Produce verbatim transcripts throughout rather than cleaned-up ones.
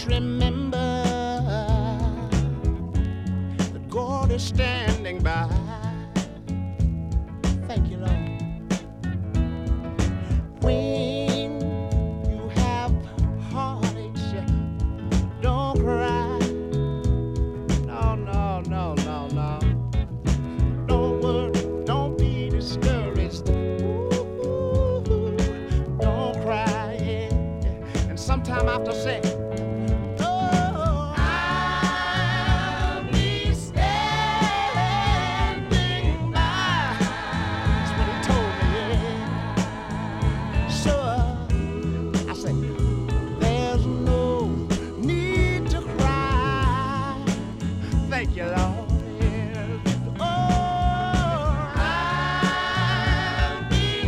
Just remember that God is standing by. Thank you, Lord. When you have heartaches, don't cry. No, no, no, no, no. Don't worry, don't be discouraged. Ooh, don't cry, yeah. And sometime I have to say, thank you, Lord. Oh, I'll be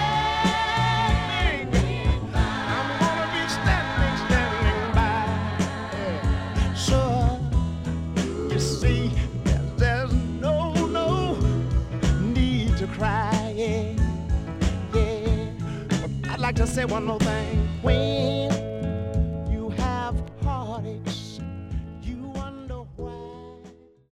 standing. I'm gonna be standing, standing by. Yeah. Sure, you see, there's no, no need to cry. Yeah, yeah. But I'd like to say one more thing. When